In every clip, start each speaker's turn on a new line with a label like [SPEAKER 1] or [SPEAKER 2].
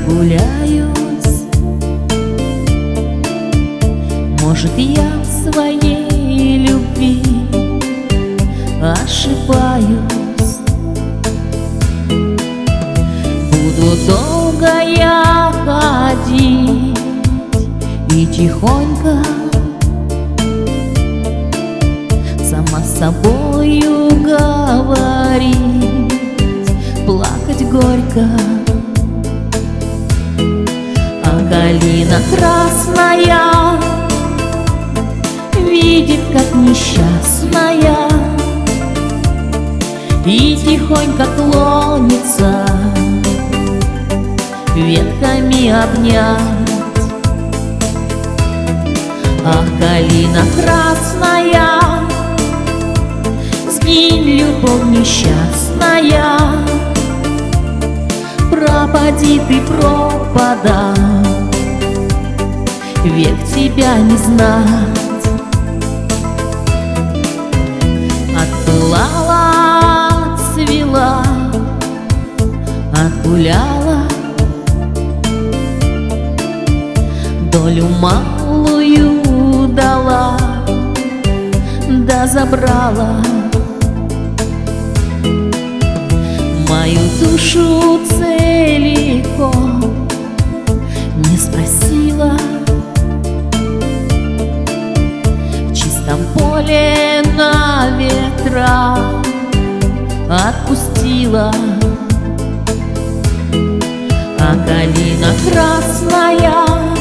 [SPEAKER 1] прогуляюсь. Может, я в своей любви ошибаюсь. Буду долго я ходить и тихонько сама с собою говорить, плакать горько. А калина красная видит, как несчастная, и тихонько клонится ветками обнять. Ах, калина красная, сгинь, любовь несчастная, пропади ты, пропада, век тебя не знать. Отпылала, отцвела, отгуляла, долю малую дала, да забрала мою душу целиком, не спросила. В чистом поле на ветра отпустила. А калина красная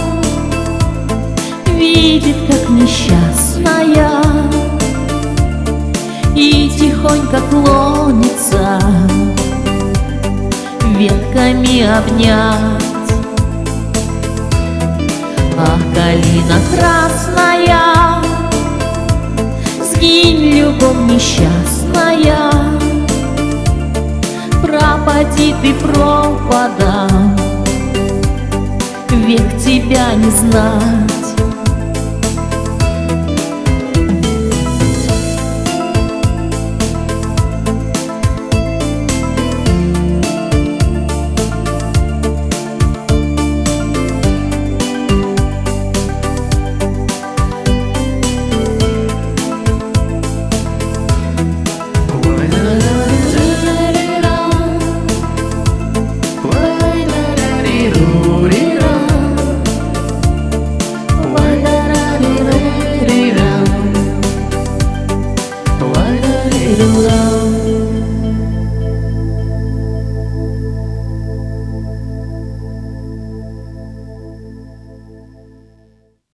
[SPEAKER 1] видит, как несчастная, и тихонько клонится ветками обнять. Ах, калина красная, сгинь, любовь несчастная, пропади ты, пропада, век тебя не знать.